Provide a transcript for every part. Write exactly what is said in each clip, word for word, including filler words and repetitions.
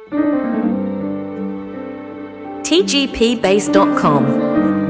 T G P base dot com.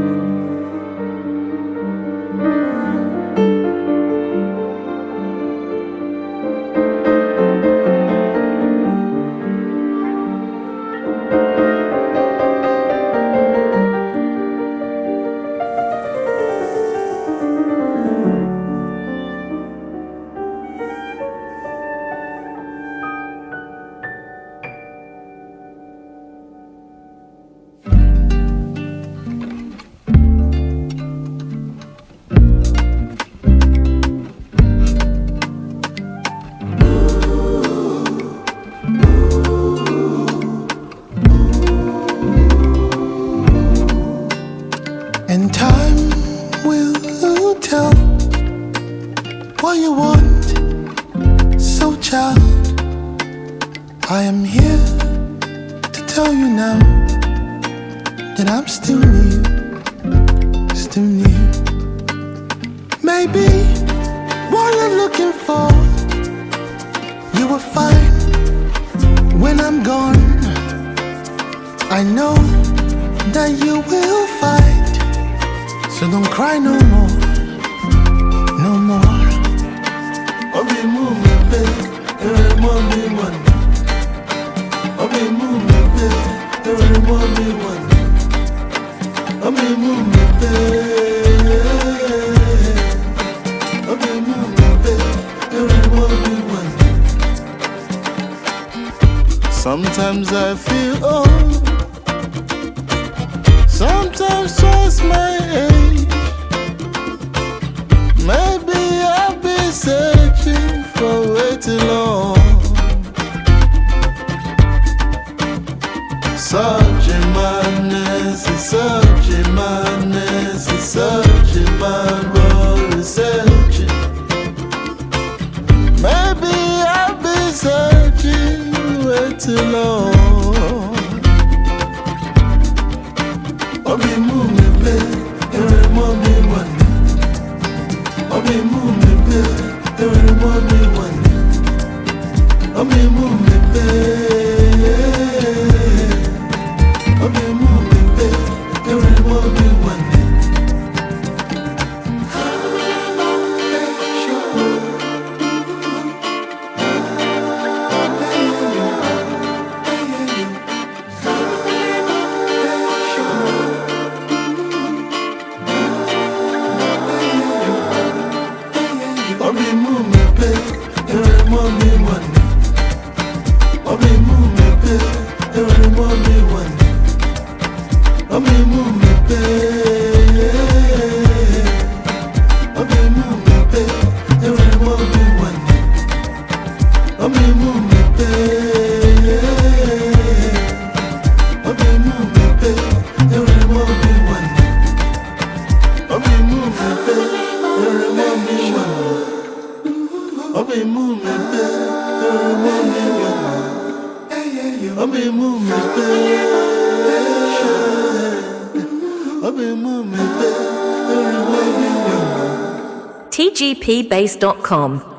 And time will tell what you want, so child, I am here to tell you now that I'm still new, still new. Maybe what you're looking for, you will find when I'm gone. I know that you will fight. So don't cry no more, no more. Obi mumi pe, ere mo mi wan. Obi mumi pe, ere mo mi wan. Obi mumi pe, obi mumi pe, ere mo mi wan. Sometimes I feel old. Sometimes twice my age. Maybe I've been searching for way too long. Such a madness, such a madness, such a mad world is searching. Maybe I've been searching way too long. Obi mumi pe, ere mo mi wan. Obi mumi pe, ere mo mi wan. Obi mumi pe, obi mumi pe, ere mo mi wan. Obi mumi pe, ere mo mi wan. Obi mumi pe, ere mo mi wan. Obi mumi pe, obi mumi pe, ere mo mi wan. Obi mumi pe, obi mumi pe, ere mo mi wan. Obi mumi pe, ere mo mi wan. Obi mumi pe, ere mo mi wan. Obi mumi pe, obi mumi pe, ere mo mi wan. T G P base dot com.